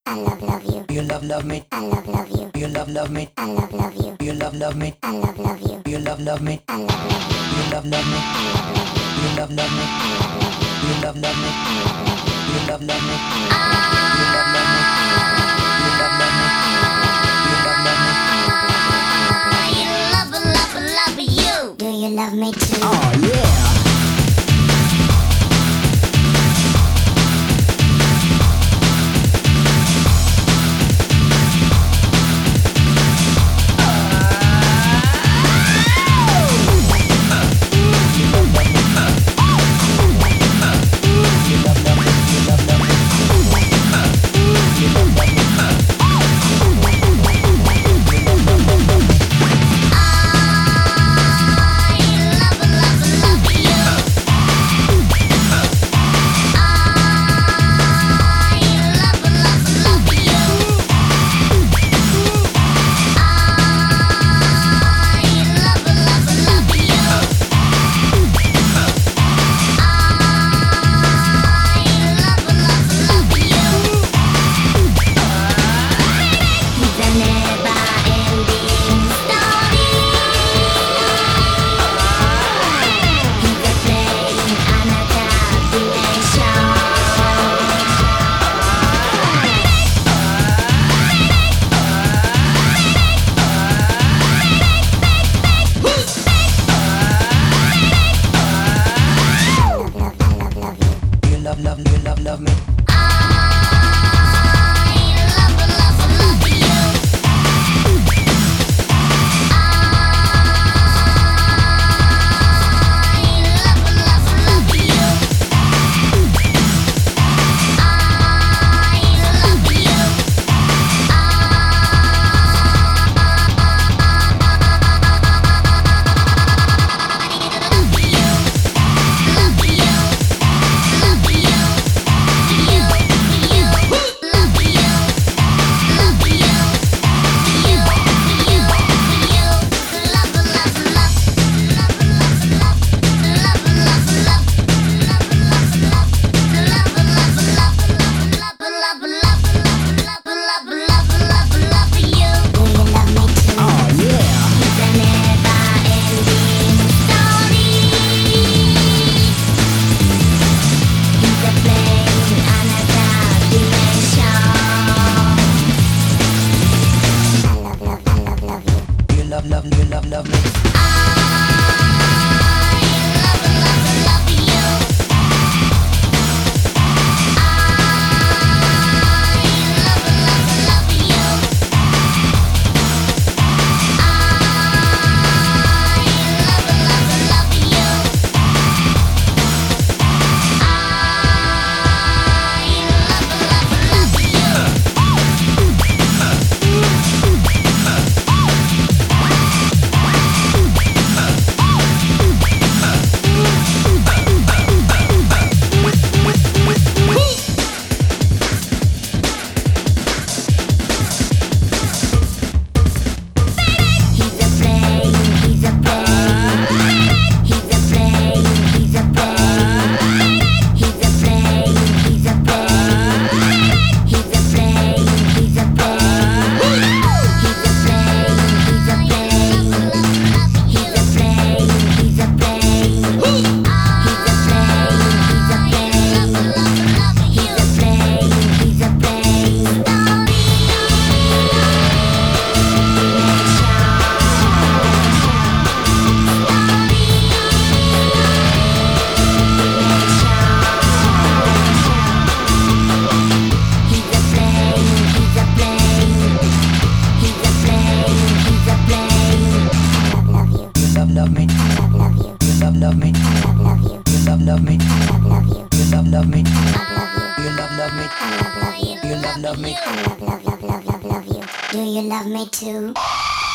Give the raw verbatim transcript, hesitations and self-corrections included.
I love love you. You love love me. I love love you. You love love me. I love love you. You love love me. I love love you. You love love me. I love love you. You love love me. I love love you. You love love me. I love love you. You love love me. I love love you. You love love me. I You love love me. You love love me. You love love me. You love love me. love love love you. Do you love me too? Oh yeah. Love, you love, love me. Love, love, you love, love me. Love me. I love love you. You love love me. I love love you. You love love me. I love love you. You love love me. I love love you. You love love me. I love love you. You love love me. I love love love love love love you. Do you love me too?